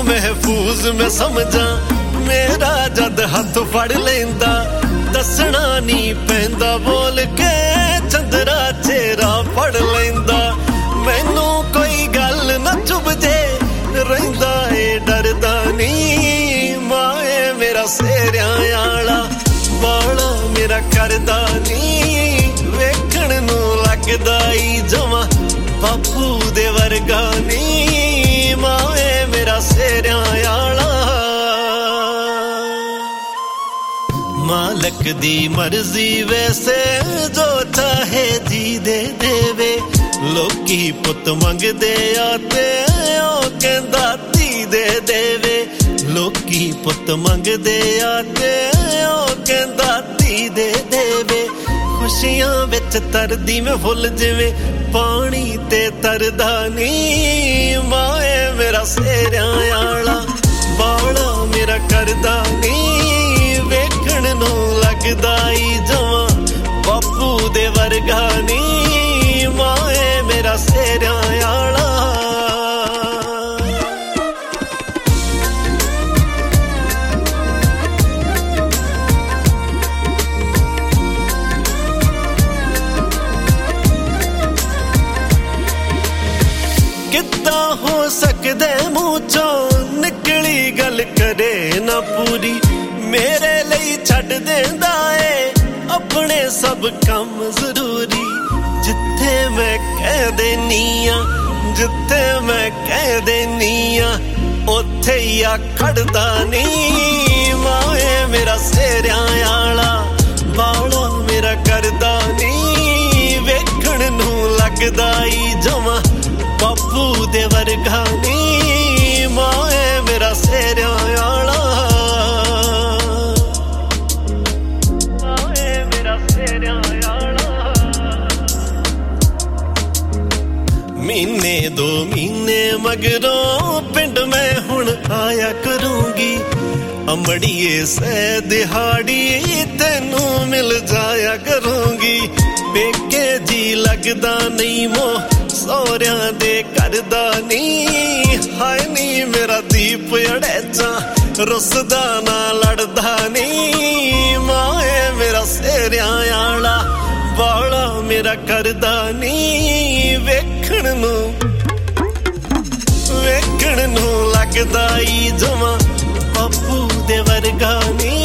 महफूज मैं समझा मेरा जद हथ फड़ लेंदा दसना नहीं पैंदा बोल के चंदरा चेहरा पढ़ लेंदा मैनू कोई गल न चुभ जे रहिंदा ए डरदा नहीं माए मेरा सेरिया आला बाला मेरा करदा नहीं वेखण नू लगदा ई जमा बापू दे वर्गा नहीं माए मेरा सेरिया आला मालक दी मर्जी वैसे जो चाहे जी दे देवे लोकी पुत मंगदे आते ओ कहंदा धी दे देवे लोकी पुत मंगदे आते ओ कहंदा धी दे देवे खुशियां विच तरदी मैं फुल जिवें पानी ते तरदा नहीं माए मेरा सेरिया आला बाला मेरा करदा नहीं वेखण नू लगदा ई जवां बापू दे वर्गा नहीं माए मेरा सेरिया आला किद्दां हो सकदे मूंह चों निकली गल करे ना पूरी मेरे लिए छड़ देंदा ए अपने सब काम जरूरी जिथे मैं कह देनी आ जिथे मैं कह देनी आ ओथे ही खड़दा नहीं माए मेरा सेरिया आला बाला मेरा करदा नहीं वेखण नू लगदा ई जमा बापू दे वर्गा नहीं माए मेरा सेरिया आला माए मेरा सेरिया आला महीने दो महीने मगरों पिंड में हुण आया करूंगी अमड़िए से दिहाड़ी तेनू मिल जाया करूंगी बेके जी लगदा नहीं मोह सोरिया दे करदा नहीं हाय नी मेरा दीप अड़ेचा रुसदा ना लड़दा नहीं माए मेरा सेरिया आला बाला मेरा करदा नहीं वेखण नू लगदा ई जमा बापू दे वर्गा नहीं